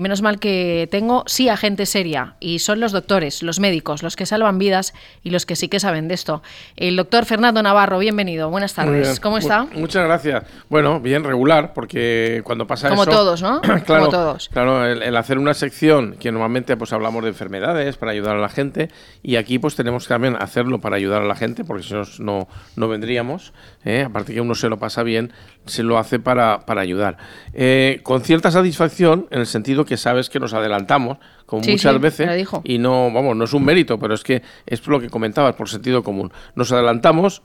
menos mal que tengo, sí, a gente seria, y son los doctores, los médicos, los que salvan vidas y los que sí que saben de esto. El doctor Fernando Navarro, bienvenido, buenas tardes. ¿Cómo está? Muchas gracias. Bueno, bien, regular, porque cuando pasa como eso... Como todos, ¿no? Claro, como todos. Claro, el hacer una sección que normalmente pues hablamos de enfermedades para ayudar a la gente, y aquí pues tenemos que también hacerlo para ayudar a la gente, porque si no vendríamos, aparte que uno se lo pasa bien, se lo hace para ayudar. Con cierta satisfacción, en el sentido que sabes que nos adelantamos, como muchas veces, y no es un mérito, pero es que es lo que comentabas, por sentido común. Nos adelantamos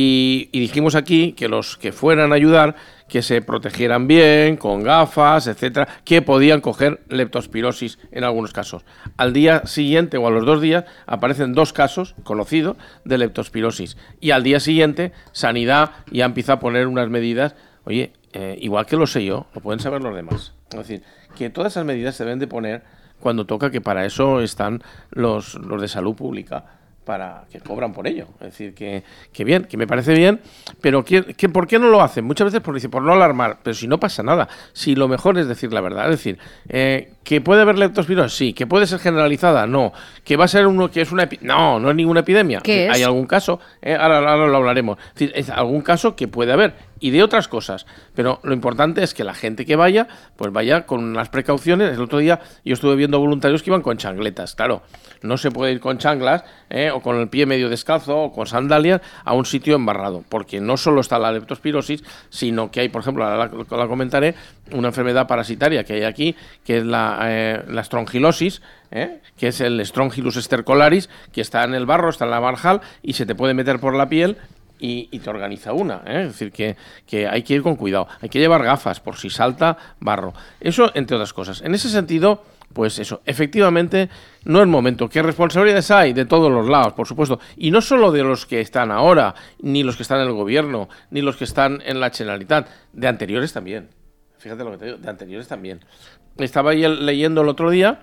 y dijimos aquí que los que fueran a ayudar, que se protegieran bien, con gafas, etcétera, que podían coger leptospirosis en algunos casos. Al día siguiente o a los 2 días aparecen 2 casos conocidos de leptospirosis, y al día siguiente Sanidad ya empieza a poner unas medidas. Oye, igual que lo sé yo, lo pueden saber los demás. Es decir, que todas esas medidas se deben de poner cuando toca, que para eso están los de salud pública, para que cobran por ello. Es decir, que bien, que me parece bien, pero ¿por qué no lo hacen? Muchas veces por no alarmar, pero si no pasa nada, si lo mejor es decir la verdad. Es decir, ¿que puede haber leptospirosis? Sí. ¿Que puede ser generalizada? No. ¿Que va a ser que es una no es ninguna epidemia? ¿Qué es? ¿Hay algún caso? Ahora lo hablaremos. Es decir, es algún caso que puede haber, y de otras cosas, pero lo importante es que la gente que vaya, pues vaya con unas precauciones. El otro día yo estuve viendo voluntarios que iban con chancletas. Claro, no se puede ir con chanclas o con el pie medio descalzo o con sandalias a un sitio embarrado, porque no solo está la leptospirosis, sino que hay, por ejemplo, la comentaré, una enfermedad parasitaria que hay aquí, que es la estrongilosis, que es el Strongylus stercolaris, que está en el barro, está en la marjal, y se te puede meter por la piel y te organiza una, es decir, que hay que ir con cuidado, hay que llevar gafas por si salta barro, eso entre otras cosas. En ese sentido, pues eso, efectivamente no es momento. ¿Qué responsabilidades hay? De todos los lados, por supuesto, y no solo de los que están ahora, ni los que están en el gobierno, ni los que están en la Generalitat, de anteriores también. Fíjate lo que te digo, de anteriores también. Estaba ahí leyendo el otro día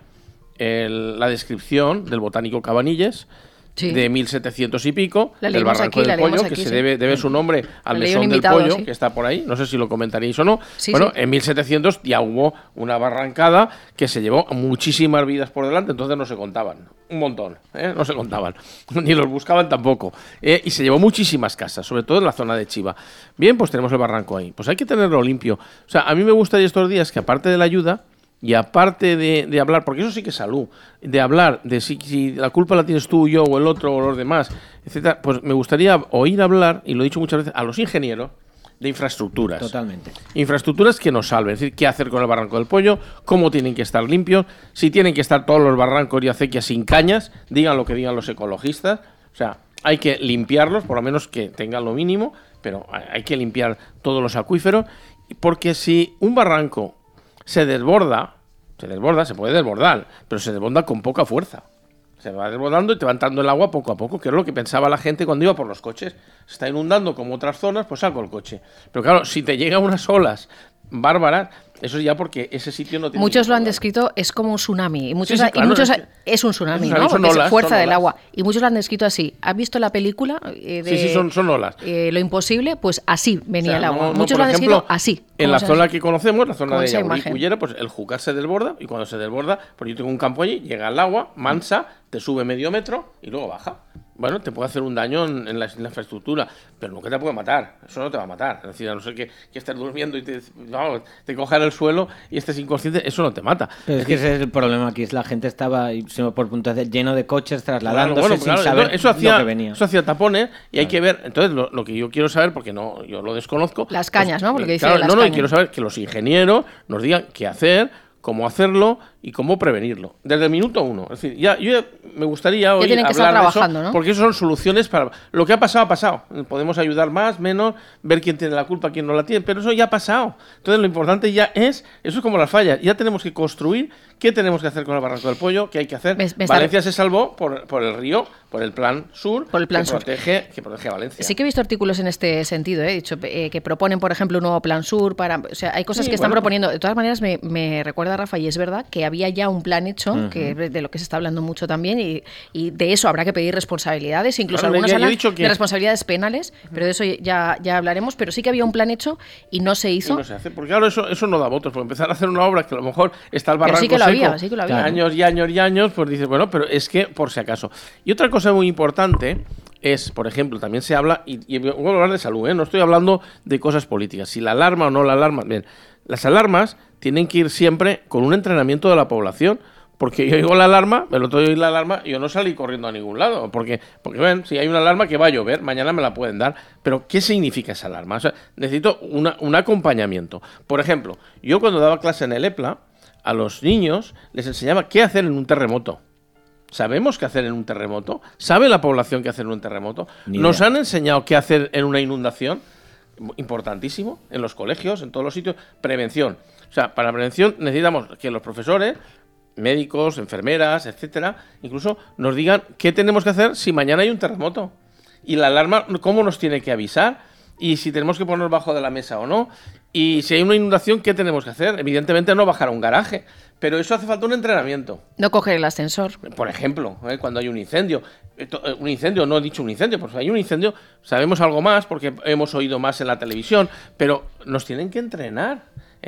la descripción del botánico Cabanilles, sí, de 1700 y pico, del Barranco del Pollo, que se debe su nombre al mesón del pollo, que está por ahí, no sé si lo comentaréis o no. En 1700 ya hubo una barrancada que se llevó muchísimas vidas por delante, entonces no se contaban, un montón, no se contaban, ni los buscaban tampoco, y se llevó muchísimas casas, sobre todo en la zona de Chiva. Bien, pues tenemos el barranco ahí, pues hay que tenerlo limpio. O sea, a mí me gustaría estos días que, aparte de la ayuda, y aparte de hablar, porque eso sí que es salud, de hablar de si la culpa la tienes tú, yo o el otro o los demás, etcétera, pues me gustaría oír hablar, y lo he dicho muchas veces, a los ingenieros de infraestructuras. Totalmente. Infraestructuras que nos salven, es decir, qué hacer con el Barranco del Pollo, cómo tienen que estar limpios, si tienen que estar todos los barrancos y acequias sin cañas, digan lo que digan los ecologistas. O sea, hay que limpiarlos, por lo menos que tengan lo mínimo, pero hay que limpiar todos los acuíferos, porque si un barranco se desborda, se puede desbordar, pero se desborda con poca fuerza. Se va desbordando y te va entrando el agua poco a poco, que es lo que pensaba la gente cuando iba por los coches. Se está inundando como otras zonas, pues saco el coche. Pero claro, si te llegan unas olas bárbaras, eso es ya porque ese sitio no tiene... Muchos lo han descrito, es como un tsunami. Y muchos, claro, es un tsunami, ¿no? Porque Olas, es fuerza del olas. agua. Y muchos lo han descrito así. ¿Has visto la película? Son olas. Lo imposible, pues así venía el agua. Muchos por lo han ejemplo, descrito así. En la zona que conocemos, la zona de imagen. Yauricullera, pues el Júcar se desborda, y cuando se desborda, pues yo tengo un campo allí, llega el agua, mansa, te sube medio metro y luego baja. Bueno, te puede hacer un daño en la infraestructura, pero nunca te puede matar. Eso no te va a matar. Es decir, a no ser que estés durmiendo y te coja en el suelo y estés inconsciente, eso no te mata. Pero es que ese es el problema aquí, es la gente estaba por puntos lleno de coches trasladándose sin saber eso hacía, lo que venía. Eso hacía tapones y hay que ver. Entonces, lo que yo quiero saber, porque yo lo desconozco. Las cañas, ¿no? Porque dice claro, las cañas. Y quiero saber que los ingenieros nos digan qué hacer, cómo hacerlo y cómo prevenirlo. Desde el minuto 1. Es decir, yo me gustaría hoy tienen que hablar estar trabajando, de eso, ¿no? porque eso son soluciones para... Lo que ha pasado. Podemos ayudar más, menos, ver quién tiene la culpa, quién no la tiene, pero eso ya ha pasado. Entonces lo importante ya es... Eso es como las fallas. Ya tenemos que construir qué tenemos que hacer con el Barranco del Pollo, qué hay que hacer. Valencia se salvó por el río, por el Plan Sur, que protege a Valencia. Sí que he visto artículos en este sentido, dicho que proponen, por ejemplo, un nuevo Plan Sur. O sea, hay cosas que están proponiendo. De todas maneras, me recuerda verdad, Rafa, y es verdad que había ya un plan hecho, que de lo que se está hablando mucho también, y de eso habrá que pedir responsabilidades, incluso algunas hablan de responsabilidades penales, pero de eso ya hablaremos, pero sí que había un plan hecho y no se hizo. Y no se hace, porque claro, eso no da votos, porque empezar a hacer una obra que a lo mejor está al barranco sí que lo había, sí que lo había. Años y años y años, pues dices, bueno, pero es que por si acaso. Y otra cosa muy importante es, por ejemplo, también se habla, y voy a hablar de salud, no estoy hablando de cosas políticas, si la alarma o no la alarma. Bien, las alarmas tienen que ir siempre con un entrenamiento de la población, porque yo oigo la alarma, el otro día oí la alarma y yo no salí corriendo a ningún lado, porque ven, si hay una alarma que va a llover, mañana me la pueden dar, pero ¿qué significa esa alarma? O sea, necesito un acompañamiento. Por ejemplo, yo cuando daba clase en el EPLA, a los niños les enseñaba qué hacer en un terremoto. ¿Sabemos qué hacer en un terremoto? ¿Sabe la población qué hacer en un terremoto? ¿Nos han enseñado qué hacer en una inundación? Importantísimo, en los colegios, en todos los sitios. Prevención. O sea, para prevención necesitamos que los profesores, médicos, enfermeras, etcétera, incluso nos digan qué tenemos que hacer si mañana hay un terremoto. Y la alarma, cómo nos tiene que avisar. Y si tenemos que ponernos bajo de la mesa o no. Y si hay una inundación, ¿qué tenemos que hacer? Evidentemente no bajar a un garaje. Pero eso hace falta un entrenamiento. No coger el ascensor. Por ejemplo, cuando hay un incendio. No he dicho un incendio, porque hay un incendio, sabemos algo más porque hemos oído más en la televisión, pero nos tienen que entrenar.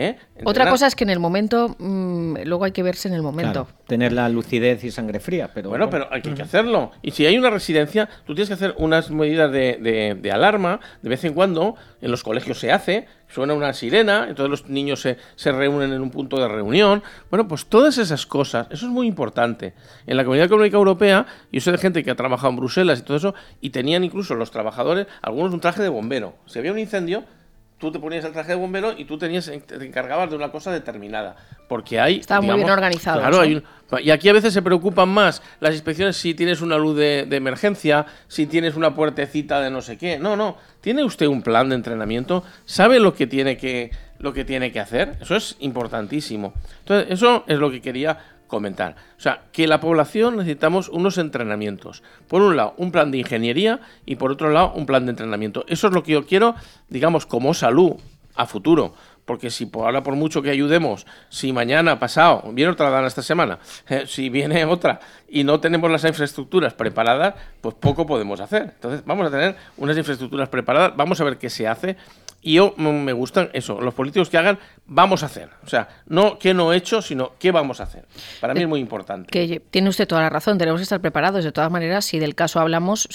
Otra cosa es que en el momento, luego hay que verse en el momento. Claro, tener la lucidez y sangre fría. Pero pero hay que hacerlo. Y si hay una residencia, tú tienes que hacer unas medidas de alarma, de vez en cuando, en los colegios se hace, suena una sirena, entonces los niños se reúnen en un punto de reunión. Bueno, pues todas esas cosas, eso es muy importante. En la Comunidad Económica Europea, yo sé de gente que ha trabajado en Bruselas y todo eso, y tenían incluso los trabajadores, algunos un traje de bombero. Si había un incendio, tú te ponías el traje de bombero y tú te encargabas de una cosa determinada. Porque hay... Estaba muy bien organizado. Claro, y aquí a veces se preocupan más las inspecciones si tienes una luz de emergencia, si tienes una puertecita de no sé qué. No. ¿Tiene usted un plan de entrenamiento? ¿Sabe lo que tiene que hacer? Eso es importantísimo. Entonces, eso es lo que quería comentar. O sea, que la población necesitamos unos entrenamientos. Por un lado, un plan de ingeniería y por otro lado, un plan de entrenamiento. Eso es lo que yo quiero, digamos, como salud a futuro. Porque si ahora por mucho que ayudemos, si mañana, pasado, viene otra dana esta semana, si viene otra y no tenemos las infraestructuras preparadas, pues poco podemos hacer. Entonces vamos a tener unas infraestructuras preparadas, vamos a ver qué se hace. Y yo me gustan eso, los políticos que hagan, vamos a hacer. O sea, no qué no he hecho, sino qué vamos a hacer. Para mí es muy importante. Que tiene usted toda la razón, tenemos que estar preparados. De todas maneras, si del caso hablamos,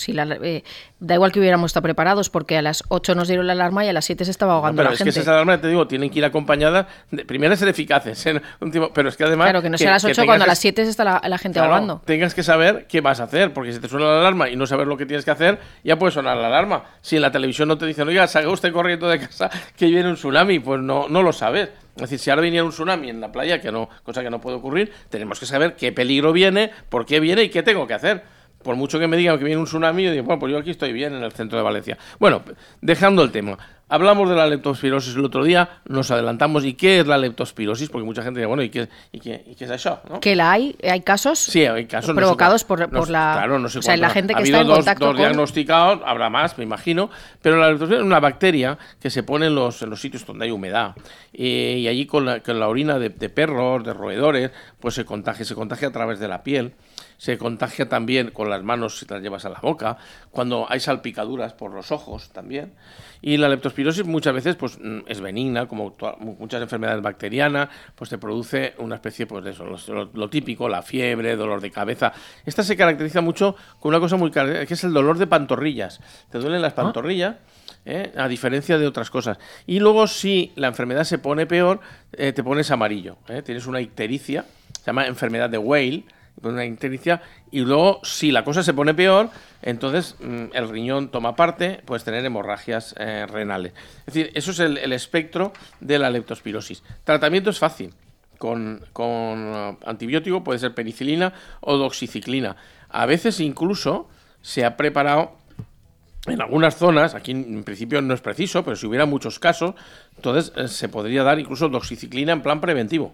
da igual que hubiéramos estado preparados, porque a las 8 nos dieron la alarma y a las 7 se estaba ahogando la gente. Pero es que esas alarmas, te digo, tienen que ir acompañadas, primero ser eficaces, pero es que además... Claro, que no sea a las 8 cuando a las 7 se está la gente ahogando. Tengas que saber qué vas a hacer, porque si te suena la alarma y no sabes lo que tienes que hacer, ya puede sonar la alarma. Si en la televisión no te dicen, oiga, salga usted corriendo de casa que viene un tsunami, pues no lo sabes. Es decir, si ahora viniera un tsunami en la playa, cosa que no puede ocurrir, tenemos que saber qué peligro viene, por qué viene y qué tengo que hacer. Por mucho que me digan que viene un tsunami, yo digo, bueno, pues yo aquí estoy bien en el centro de Valencia. Bueno, dejando el tema. Hablamos de la leptospirosis el otro día, nos adelantamos. ¿Y qué es la leptospirosis? Porque mucha gente dice, bueno, ¿y qué es eso? ¿No? ¿Que la hay? ¿Hay casos? Sí, hay casos. Provocados por la... Claro, no sé o sea, la gente que ha está en contacto dos diagnosticados, habrá más, me imagino. Pero la leptospirosis es una bacteria que se pone en los sitios donde hay humedad. Y allí con la orina de perros, de roedores, pues se contagia a través de la piel. Se contagia también con las manos si te las llevas a la boca, cuando hay salpicaduras por los ojos también. Y la leptospirosis muchas veces pues es benigna, como muchas enfermedades bacterianas, pues te produce una especie pues de eso, lo típico, la fiebre, dolor de cabeza. Esta se caracteriza mucho con una cosa muy característica, que es el dolor de pantorrillas. Te duelen las pantorrillas, a diferencia de otras cosas. Y luego si la enfermedad se pone peor, te pones amarillo. Tienes una ictericia, se llama enfermedad de Weil, una ictericia, y luego si la cosa se pone peor, entonces el riñón toma parte, puedes tener hemorragias renales. Es decir, eso es el espectro de la leptospirosis. Tratamiento es fácil, con antibiótico, puede ser penicilina o doxiciclina. A veces incluso se ha preparado en algunas zonas, aquí en principio no es preciso, pero si hubiera muchos casos, entonces se podría dar incluso doxiciclina en plan preventivo.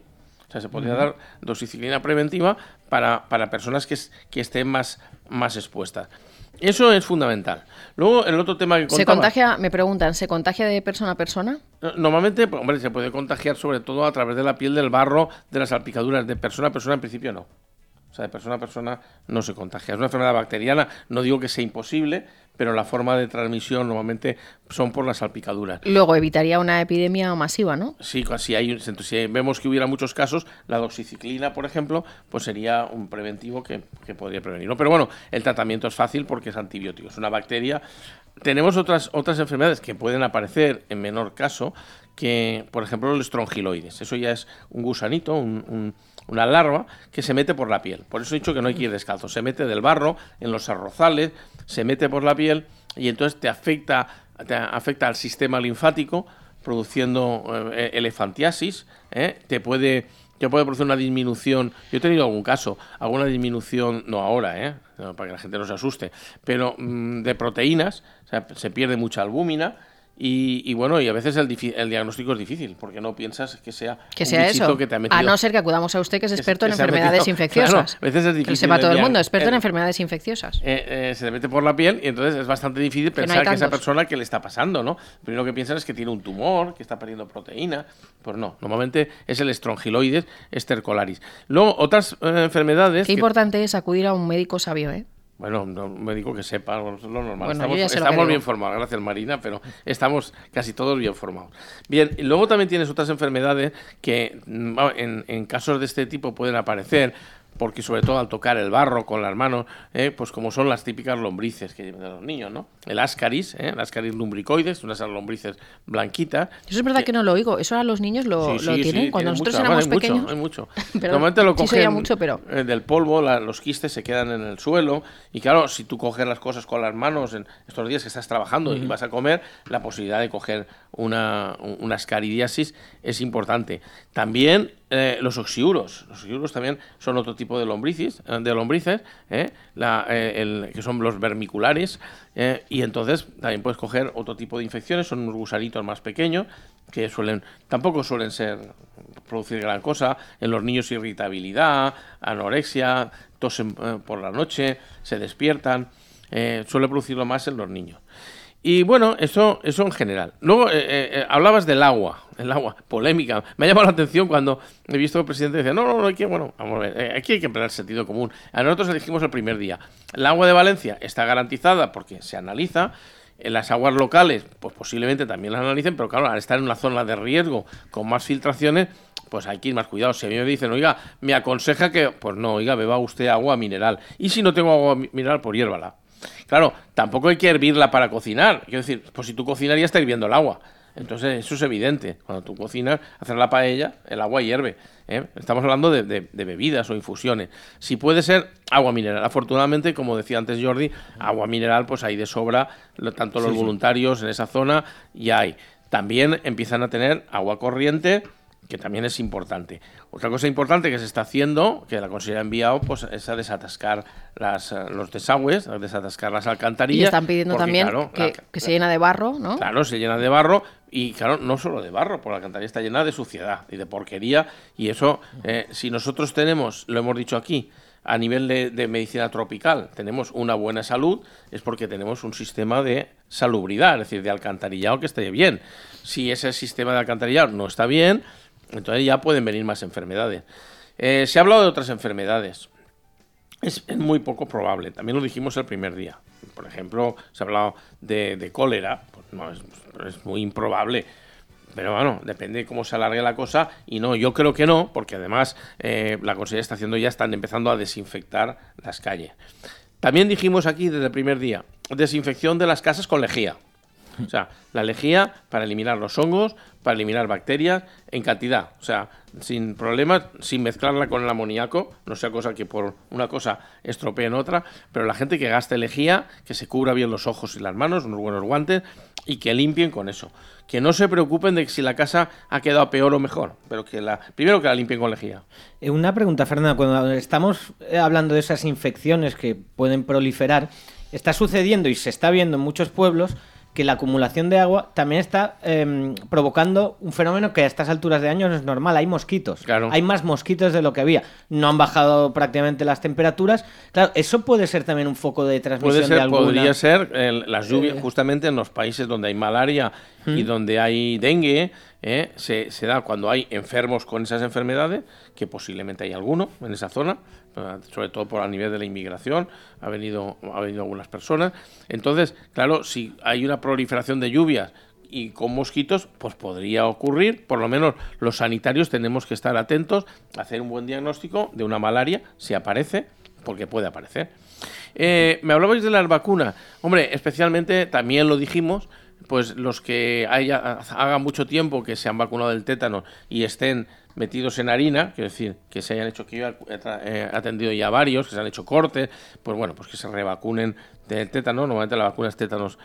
O sea, se podría dar doxiciclina preventiva para personas que estén más expuestas. Eso es fundamental. Luego, el otro tema que contaba... ¿Se contagia, me preguntan, ¿se contagia de persona a persona? Normalmente, hombre, se puede contagiar sobre todo a través de la piel, del barro, de las salpicaduras. De persona a persona, en principio, no. O sea, de persona a persona no se contagia. Es una enfermedad bacteriana, no digo que sea imposible, pero la forma de transmisión normalmente son por las salpicaduras. Luego evitaría una epidemia masiva, ¿no? Sí, si vemos que hubiera muchos casos, la doxiciclina, por ejemplo, pues sería un preventivo que podría prevenir, ¿no? Pero bueno, el tratamiento es fácil porque es antibiótico, es una bacteria. Tenemos otras enfermedades que pueden aparecer en menor caso, que, por ejemplo, el estrongiloides. Eso ya es un gusanito, una larva que se mete por la piel. Por eso he dicho que no hay que ir descalzo. Se mete del barro, en los arrozales, se mete por la piel y entonces te afecta al sistema linfático, produciendo elefantiasis, te puede producir una disminución. Yo he tenido algún caso, alguna disminución, no ahora, no, para que la gente no se asuste, pero de proteínas, o sea, se pierde mucha albúmina. Y bueno, y a veces el diagnóstico es difícil, porque no piensas que sea un bichito eso, que te ha metido. a no ser que acudamos a usted, que es experto en enfermedades infecciosas. Claro, a veces es difícil. Que lo sepa todo el mundo, experto en enfermedades infecciosas. Se te mete por la piel y entonces es bastante difícil pensar que esa persona que le está pasando, ¿no? Primero que piensas es que tiene un tumor, que está perdiendo proteína. Pues no, normalmente es el estrongiloides estercolaris. Luego, otras enfermedades... Qué importante es acudir a un médico sabio, ¿eh? Bueno, un médico que sepa, es lo normal. Bueno, estamos bien formados, gracias Marina, pero estamos casi todos bien formados. Bien, y luego también tienes otras enfermedades que en casos de este tipo pueden aparecer, porque sobre todo al tocar el barro con las manos, pues como son las típicas lombrices que llevan a los niños, ¿no? El Ascaris lumbricoides, unas lombrices blanquitas. Eso es verdad que no lo oigo, eso a los niños lo tienen. Sí, cuando nosotros éramos pequeños. Hay mucho. Normalmente lo cogen mucho, pero... del polvo, los quistes se quedan en el suelo, y claro, si tú coges las cosas con las manos en estos días que estás trabajando y vas a comer, la posibilidad de coger una ascaridiasis es importante. También los oxiuros también son otro tipo de lombrices, que son los vermiculares, y entonces también puedes coger otro tipo de infecciones, son unos gusanitos más pequeños que tampoco suelen producir gran cosa. En los niños irritabilidad, anorexia, tosen por la noche, se despiertan, suele producirlo más en los niños. Y bueno, eso en general. Luego hablabas del agua, polémica. Me ha llamado la atención cuando he visto que el presidente decía, no, aquí hay que emplear el sentido común. A nosotros dijimos el primer día, el agua de Valencia está garantizada porque se analiza. En las aguas locales, pues posiblemente también las analicen, pero claro, al estar en una zona de riesgo con más filtraciones, pues hay que ir más cuidado. Si a mí me dicen, oiga, me aconseja que, pues no, oiga, beba usted agua mineral. Y si no tengo agua mineral, pues hiérvala. Claro, tampoco hay que hervirla para cocinar. Quiero decir, pues si tú cocinarías está hirviendo el agua. Entonces, eso es evidente. Cuando tú cocinas, hacer la paella, el agua hierve. Estamos hablando de bebidas o infusiones. Si puede ser agua mineral. Afortunadamente, como decía antes Jordi, agua mineral, pues hay de sobra, tanto los voluntarios en esa zona ya hay. También empiezan a tener agua corriente, que también es importante. Otra cosa importante que se está haciendo, que la Consellería ha enviado, pues es a desatascar los desagües, a desatascar las alcantarillas. Y están pidiendo también que se llena de barro, ¿no? Claro, se llena de barro y, claro, no solo de barro, porque la alcantarilla está llena de suciedad y de porquería. Y eso, si nosotros tenemos, lo hemos dicho aquí, a nivel de medicina tropical, tenemos una buena salud, es porque tenemos un sistema de salubridad, es decir, de alcantarillado que esté bien. Si ese sistema de alcantarillado no está bien, entonces ya pueden venir más enfermedades. Se ha hablado de otras enfermedades. Es muy poco probable. También lo dijimos el primer día. Por ejemplo, se ha hablado de cólera. Pues no, es muy improbable. Pero bueno, depende de cómo se alargue la cosa. Y no, yo creo que no, porque además la Consellería están empezando a desinfectar las calles. También dijimos aquí desde el primer día, desinfección de las casas con lejía. O sea, la lejía para eliminar los hongos, para eliminar bacterias en cantidad. O sea, sin problemas, sin mezclarla con el amoníaco, no sea cosa que por una cosa estropee en otra, pero la gente que gaste lejía, que se cubra bien los ojos y las manos, unos buenos guantes, y que limpien con eso. Que no se preocupen de si la casa ha quedado peor o mejor, pero primero que la limpien con lejía. Una pregunta, Fernando, cuando estamos hablando de esas infecciones que pueden proliferar, está sucediendo y se está viendo en muchos pueblos que la acumulación de agua también está provocando un fenómeno que a estas alturas de año no es normal. Hay mosquitos. Claro. Hay más mosquitos de lo que había. No han bajado prácticamente las temperaturas. Claro, eso puede ser también un foco de transmisión de alguna... Podría ser las lluvias, justamente en los países donde hay malaria y donde hay dengue, se da cuando hay enfermos con esas enfermedades, que posiblemente hay alguno en esa zona, sobre todo por a nivel de la inmigración, ha venido algunas personas. Entonces, claro, si hay una proliferación de lluvias y con mosquitos, pues podría ocurrir. Por lo menos los sanitarios tenemos que estar atentos, hacer un buen diagnóstico de una malaria, si aparece, porque puede aparecer. Me hablabais de las vacunas. Hombre, especialmente, también lo dijimos, pues los que haga mucho tiempo que se han vacunado del tétano y estén metidos en harina, quiero decir, que se hayan hecho, que yo he atendido ya varios, que se han hecho cortes, pues bueno, pues que se revacunen del tétano. Normalmente la vacuna es tétanos,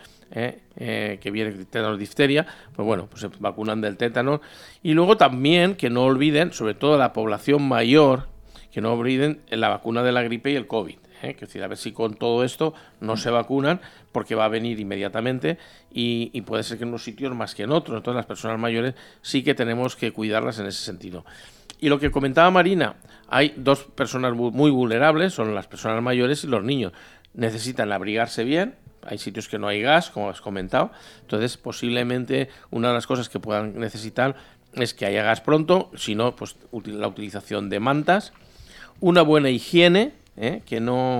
que viene tétanos difteria, pues bueno, pues se vacunan del tétano. Y luego también que no olviden, sobre todo la población mayor, que no olviden la vacuna de la gripe y el COVID. Es decir, a ver si con todo esto no se vacunan, porque va a venir inmediatamente y puede ser que en unos sitios más que en otros. Entonces las personas mayores sí que tenemos que cuidarlas en ese sentido. Y lo que comentaba Marina, hay dos personas muy vulnerables, son las personas mayores y los niños. Necesitan abrigarse bien. Hay sitios que no hay gas, como has comentado. Entonces posiblemente una de las cosas que puedan necesitar es que haya gas pronto, si no, pues la utilización de mantas, una buena higiene, que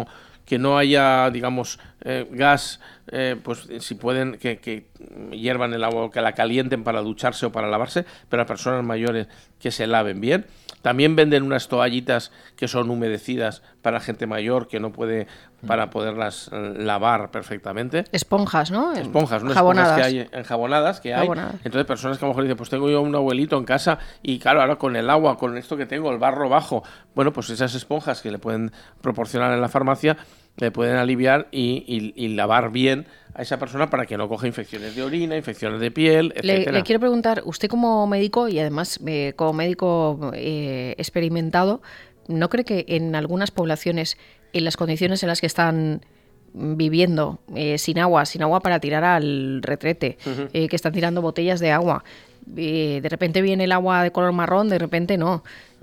no haya, digamos, gas, pues si pueden que hiervan el agua, que la calienten para ducharse o para lavarse, pero a personas mayores que se laven bien. También venden unas toallitas que son humedecidas para gente mayor que no puede, para poderlas lavar perfectamente. Esponjas, ¿no? Esponjas, unas jabonadas. esponjas que hay, enjabonadas que hay. Entonces personas que a lo mejor dicen, pues tengo yo un abuelito en casa y claro, ahora con el agua, con esto que tengo, el barro bajo, bueno, pues esas esponjas que le pueden proporcionar en la farmacia le pueden aliviar y lavar bien a esa persona para que no coja infecciones de orina, infecciones de piel, etcétera. Le quiero preguntar, usted como médico y además como médico experimentado, ¿no cree que en algunas poblaciones, en las condiciones en las que están viviendo, sin agua para tirar al retrete, que están tirando botellas de agua, de repente viene el agua de color marrón, de repente no,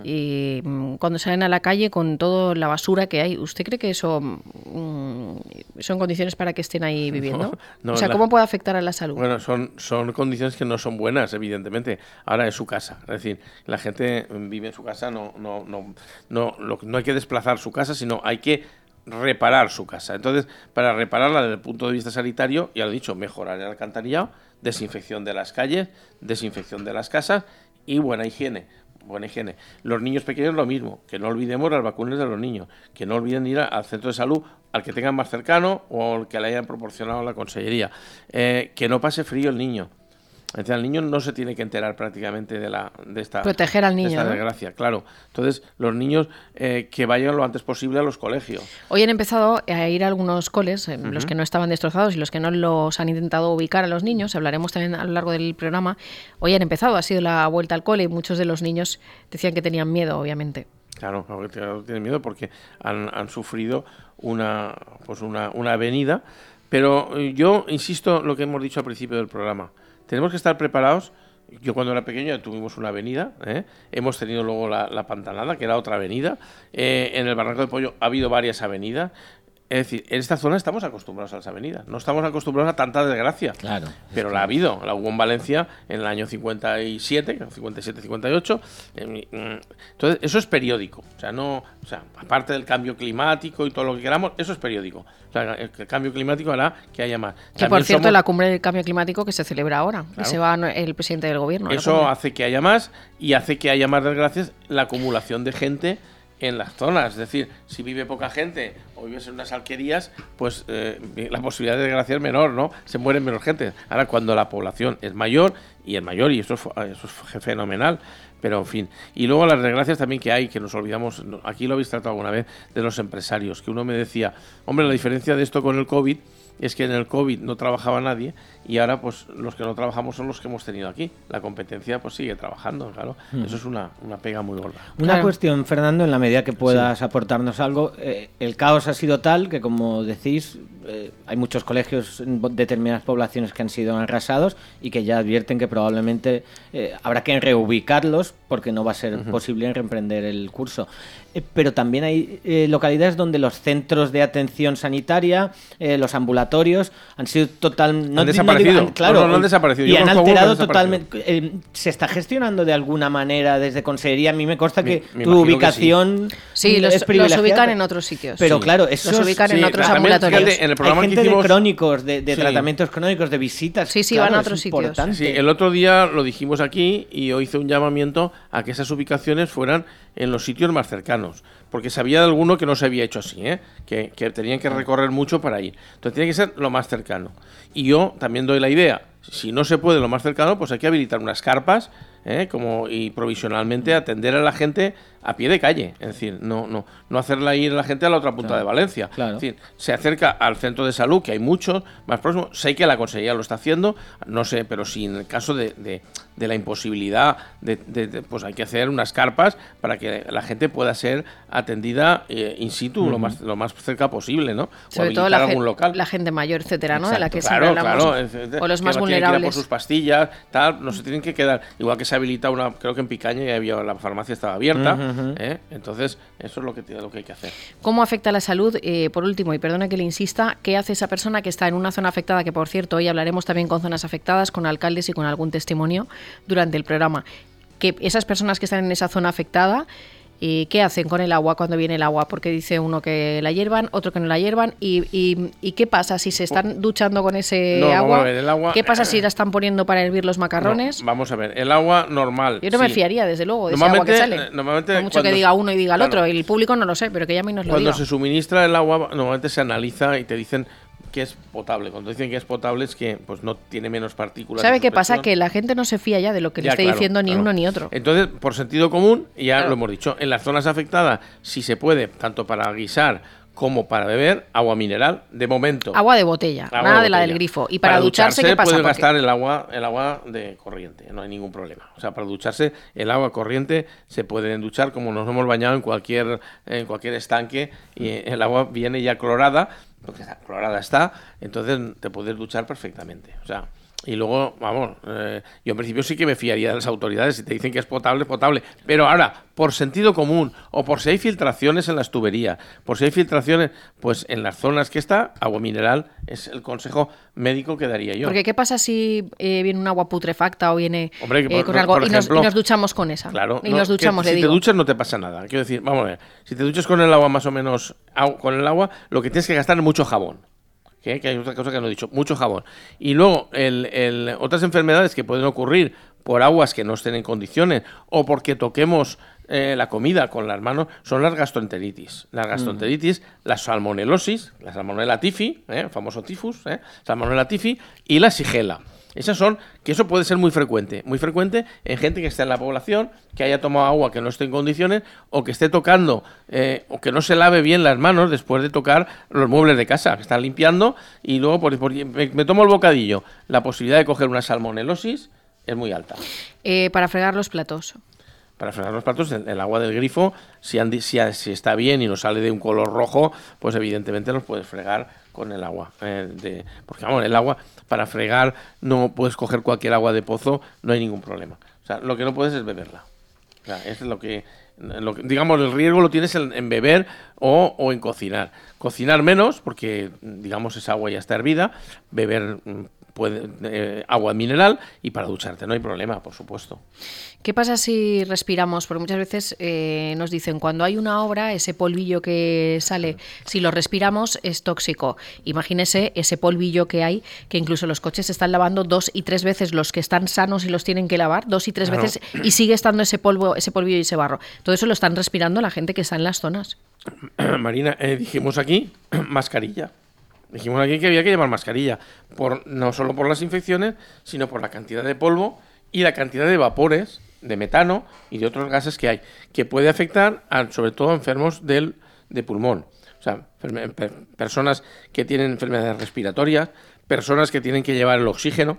y cuando salen a la calle con toda la basura que hay, ¿usted cree que eso son condiciones para que estén ahí viviendo? No, o sea, ¿cómo puede afectar a la salud? Bueno, son condiciones que no son buenas, evidentemente. Ahora es su casa, es decir, la gente vive en su casa, no hay que desplazar su casa, sino hay que reparar su casa. Entonces, para repararla desde el punto de vista sanitario, ya lo he dicho, mejorar el alcantarillado, desinfección de las calles, desinfección de las casas y buena higiene. Los niños pequeños lo mismo, que no olvidemos las vacunas de los niños, que no olviden ir al centro de salud, al que tengan más cercano o al que le hayan proporcionado la consellería, que no pase frío el niño. Entonces, el niño no se tiene que enterar prácticamente de esta proteger al niño, de esta desgracia, ¿no? Claro. Entonces, los niños que vayan lo antes posible a los colegios. Hoy han empezado a ir a algunos coles, los que no estaban destrozados y los que no los han intentado ubicar a los niños. Hablaremos también a lo largo del programa. Hoy han empezado, ha sido la vuelta al cole y muchos de los niños decían que tenían miedo, obviamente. Claro, tienen miedo porque han sufrido una avenida. Pero yo insisto lo que hemos dicho al principio del programa. Tenemos que estar preparados. Yo cuando era pequeño tuvimos una avenida, hemos tenido luego la Pantanada, que era otra avenida. En el Barranco del Pollo ha habido varias avenidas. Es decir, en esta zona estamos acostumbrados a las avenidas. No estamos acostumbrados a tanta desgracia. Claro. Pero la ha habido. La hubo en Valencia en el año 57, 58. Entonces, eso es periódico. O sea, aparte del cambio climático y todo lo que queramos, eso es periódico. O sea, el cambio climático hará que haya más. Que por cierto, la cumbre del cambio climático que se celebra ahora. Claro. Y se va el presidente del gobierno. Eso hace que haya más y hace que haya más desgracias la acumulación de gente en las zonas. Es decir, si vive poca gente o vives en unas alquerías, pues la posibilidad de desgracia es menor, ¿no? Se mueren menos gente. Ahora, cuando la población es mayor, y eso es fenomenal, pero en fin. Y luego las desgracias también que hay, que nos olvidamos, aquí lo habéis tratado alguna vez, de los empresarios, que uno me decía, hombre, la diferencia de esto con el COVID es que en el COVID no trabajaba nadie y ahora pues los que no trabajamos son los que hemos tenido aquí. La competencia pues sigue trabajando, claro. Eso es una pega muy gorda. Una cuestión, Fernando, en la medida que puedas aportarnos algo, el caos ha sido tal que, como decís, hay muchos colegios en determinadas poblaciones que han sido arrasados y que ya advierten que probablemente habrá que reubicarlos porque no va a ser posible reemprender el curso. Pero también hay localidades donde los centros de atención sanitaria, los ambulatorios, han sido totalmente... Han desaparecido. Claro, no han desaparecido. Y han alterado totalmente. ¿Se está gestionando de alguna manera desde Consejería? A mí me consta que tu ubicación sí, los ubican en otros sitios. Pero claro, los ubican en otros ambulatorios. Fíjate, en el programa hay gente que hicimos... de crónicos, de tratamientos crónicos, de visitas. Sí, claro, van a otros sitios. Sí, el otro día lo dijimos aquí y yo hice un llamamiento a que esas ubicaciones fueran en los sitios más cercanos, porque sabía de alguno que no se había hecho así, que tenían que recorrer mucho para ir. Entonces tiene que ser lo más cercano. Y yo también doy la idea, si no se puede lo más cercano, pues hay que habilitar unas carpas, y provisionalmente atender a la gente a pie de calle, es decir, no hacerla ir a la gente a la otra punta de Valencia. Claro. Es decir, se acerca al centro de salud, que hay muchos más próximos. Sé que la Consejería lo está haciendo, no sé, pero si en el caso de la imposibilidad, pues hay que hacer unas carpas para que la gente pueda ser atendida in situ lo más cerca posible, ¿no? Sobre todo la gente mayor, etcétera, ¿no? Exacto, de la que siempre hablamos. O los más vulnerables. Tienen que ir a por sus pastillas, tal, no se tienen que quedar. Igual que se habilita una, creo que en Picaña ya había, la farmacia estaba abierta, entonces eso es lo que hay que hacer. ¿Cómo afecta la salud? Por último, y perdona que le insista, ¿qué hace esa persona que está en una zona afectada? Que por cierto, hoy hablaremos también con zonas afectadas, con alcaldes y con algún testimonio durante el programa. Que esas personas que están en esa zona afectada, ¿qué hacen con el agua cuando viene el agua? Porque dice uno que la hiervan, otro que no la hiervan. ¿Y qué pasa si se están duchando con ese agua? Vamos a ver, el agua? ¿Qué pasa si la están poniendo para hervir los macarrones? No, vamos a ver, el agua normal. Yo no me fiaría, desde luego, de ese agua que sale. Por mucho que diga uno y diga el otro. El público no lo sé, pero que llame y nos lo diga. Cuando se suministra el agua, normalmente se analiza y te dicen que es potable. Cuando dicen que es potable es que pues no tiene menos partículas. ¿Sabe qué pasa? Que la gente no se fía ya de lo que le esté diciendo ni uno ni otro. Entonces, por sentido común, ya lo hemos dicho, en las zonas afectadas, si se puede, tanto para guisar como para beber, agua mineral, de momento. Agua de botella, nada de la del grifo. Y para ducharse, ¿qué pasa? Puede gastar el agua de corriente, no hay ningún problema. O sea, para ducharse, el agua corriente se puede duchar como nos hemos bañado en cualquier estanque y el agua viene ya clorada, porque clorada está, entonces te puedes duchar perfectamente. O sea, y luego, vamos, yo en principio sí que me fiaría de las autoridades. Si te dicen que es potable, es potable. Pero ahora, por sentido común, o por si hay filtraciones en las tuberías, por si hay filtraciones, pues en las zonas que está, agua mineral es el consejo médico que daría yo. Porque ¿qué pasa si viene un agua putrefacta o viene con algo por ejemplo, y nos duchamos con esa? Claro, y nos duchamos, si te duchas no te pasa nada. Quiero decir, vamos a ver, si te duchas con el agua más o menos, con el agua, lo que tienes que gastar es mucho jabón. Que hay otra cosa que no he dicho, mucho jabón. Y luego, otras enfermedades que pueden ocurrir por aguas que no estén en condiciones o porque toquemos la comida con las manos son las gastroenteritis. La gastroenteritis, la salmonelosis, la salmonella typhi, el famoso tifus, salmonella typhi, y la shigella. Esas son, que eso puede ser muy frecuente en gente que está en la población, que haya tomado agua que no esté en condiciones, o que esté tocando, o que no se lave bien las manos después de tocar los muebles de casa, que están limpiando, y luego me tomo el bocadillo. La posibilidad de coger una salmonelosis es muy alta. Para fregar los platos. Para fregar los platos, el agua del grifo, si está bien y no sale de un color rojo, pues evidentemente los puedes fregar con el agua. Porque vamos, el agua, para fregar, no puedes coger cualquier agua de pozo, no hay ningún problema. O sea, lo que no puedes es beberla. O sea, es lo que digamos, el riesgo lo tienes en beber o en cocinar. Cocinar menos, porque, digamos, esa agua ya está hervida. Beber agua mineral, y para ducharte no hay problema, por supuesto. ¿Qué pasa si respiramos? Porque muchas veces nos dicen, cuando hay una obra, ese polvillo que sale, si lo respiramos es tóxico. Imagínese ese polvillo que hay, que incluso los coches se están lavando 2 y 3 veces, los que están sanos y los tienen que lavar 2 y 3 veces, y sigue estando ese polvillo y ese barro. Todo eso lo están respirando la gente que está en las zonas. Marina, dijimos aquí mascarilla. Dijimos aquí que había que llevar mascarilla, no solo por las infecciones, sino por la cantidad de polvo y la cantidad de vapores, de metano y de otros gases que hay, que puede afectar sobre todo a enfermos de pulmón. O sea, personas que tienen enfermedades respiratorias, personas que tienen que llevar el oxígeno,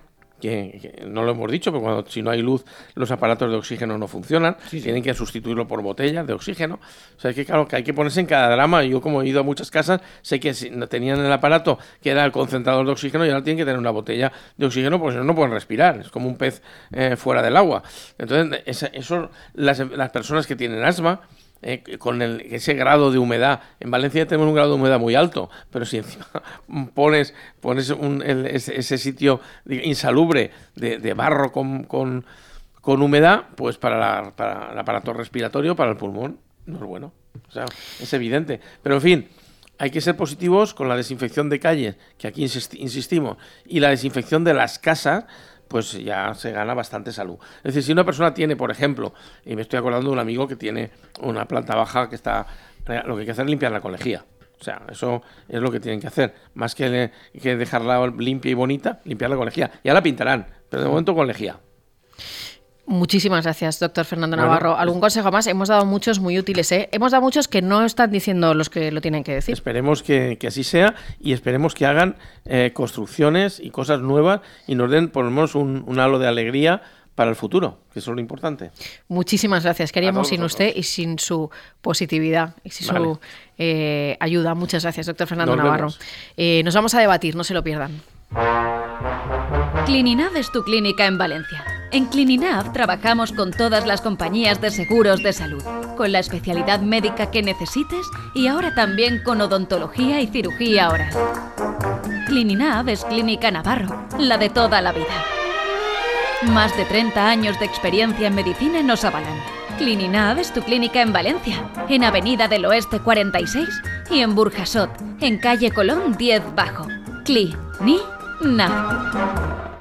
que no lo hemos dicho, pero si no hay luz, los aparatos de oxígeno no funcionan, tienen que sustituirlo por botellas de oxígeno. O sea, que claro, que hay que ponerse en cada drama. Yo, como he ido a muchas casas, sé que si no tenían el aparato que era el concentrador de oxígeno, y ahora tienen que tener una botella de oxígeno, porque si no, no pueden respirar. Es como un pez fuera del agua. Entonces, las personas que tienen asma, con ese grado de humedad, en Valencia tenemos un grado de humedad muy alto, pero si encima pones ese sitio insalubre de barro con humedad, pues para el aparato respiratorio, para el pulmón, no es bueno. O sea, es evidente. Pero en fin, hay que ser positivos con la desinfección de calles, que aquí insistimos, y la desinfección de las casas, pues ya se gana bastante salud. Es decir, si una persona tiene, por ejemplo, y me estoy acordando de un amigo que tiene una planta baja que lo que hay que hacer es limpiarla con lejía. O sea, eso es lo que tienen que hacer. Más que dejarla limpia y bonita, limpiarla con lejía. Ya la pintarán, pero de momento con lejía. Muchísimas gracias, doctor Fernando Navarro. ¿Algún consejo más? Hemos dado muchos muy útiles, ¿eh? Hemos dado muchos que no están diciendo los que lo tienen que decir. Esperemos que así sea, y esperemos que hagan construcciones y cosas nuevas y nos den por lo menos un halo de alegría para el futuro, que eso es lo importante. Muchísimas gracias. ¿Qué haríamos sin usted y sin su positividad y sin su ayuda? Muchas gracias, doctor Fernando Navarro. Nos vamos a debatir, no se lo pierdan. Clininad es tu clínica en Valencia. En Clininad trabajamos con todas las compañías de seguros de salud, con la especialidad médica que necesites y ahora también con odontología y cirugía oral. Clininad es Clínica Navarro, la de toda la vida. Más de 30 años de experiencia en medicina nos avalan. Clininad es tu clínica en Valencia, en Avenida del Oeste 46 y en Burjasot, en calle Colón 10 Bajo. Clininad.